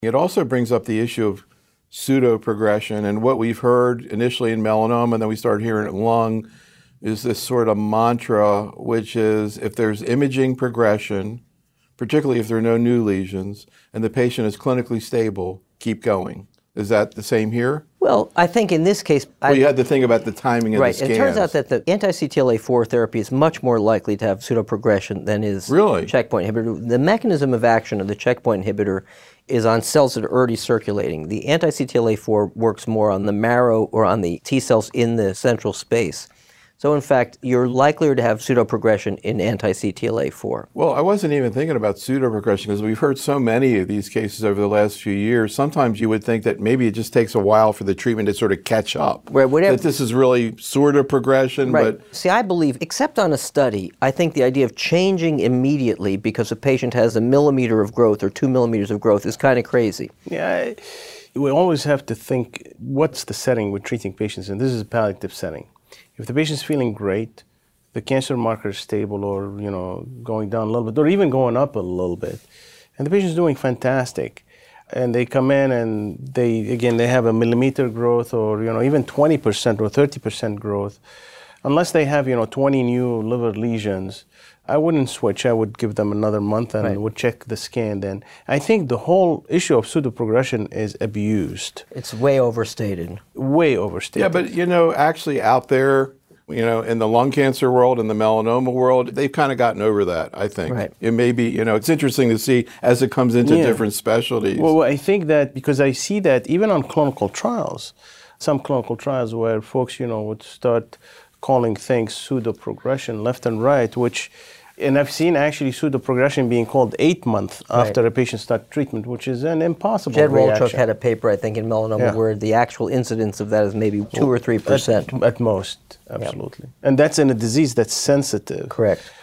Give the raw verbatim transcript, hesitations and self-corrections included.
It also brings up the issue of pseudoprogression, and what we've heard initially in melanoma, and then we started hearing it in lung, is this sort of mantra, which is if there's imaging progression, particularly if there are no new lesions, and the patient is clinically stable, keep going. Is that the same here? Well, I think in this case... Well, I, you had to think about the timing of right, the scans. It turns out that the anti-C T L A four therapy is much more likely to have pseudoprogression than is really? checkpoint inhibitor. The mechanism of action of the checkpoint inhibitor is on cells that are already circulating. The anti-C T L A four works more on the marrow or on the T cells in the central space. So in fact, you're likelier to have pseudoprogression in anti-C T L A four. Well, I wasn't even thinking about pseudoprogression because we've heard so many of these cases over the last few years. Sometimes you would think that maybe it just takes a while for the treatment to sort of catch up. Right, whatever, that this is really sort of progression. Right. But See, I believe, except on a study, I think the idea of changing immediately because a patient has a millimeter of growth or two millimeters of growth is kind of crazy. Yeah, we always have to think, what's the setting we're treating patients in? This is a palliative setting. If the patient's feeling great, the cancer marker is stable or, you know, going down a little bit, or even going up a little bit, and the patient's doing fantastic, and they come in and they, again, they have a millimeter growth or, you know, even twenty percent or thirty percent growth, unless they have, you know, twenty new liver lesions, I wouldn't switch. I would give them another month and right. would check the scan then. I think the whole issue of pseudoprogression is abused. It's way overstated. Way overstated. yeah, but you know, actually out there, you know, in the lung cancer world and the melanoma world, they've kind of gotten over that, I think. Right. It may be, you know, it's interesting to see as it comes into yeah. different specialties. Well, I think that because I see that even on clinical trials, some clinical trials where folks, you know, would start calling things pseudoprogression left and right, which, and I've seen actually pseudoprogression being called eight months Right. after a patient starts treatment, which is an impossible Jed reaction. Wolchuk had a paper, I think, in melanoma Yeah. where the actual incidence of that is maybe two or three percent. At, at most, absolutely. And that's in a disease that's sensitive. Correct.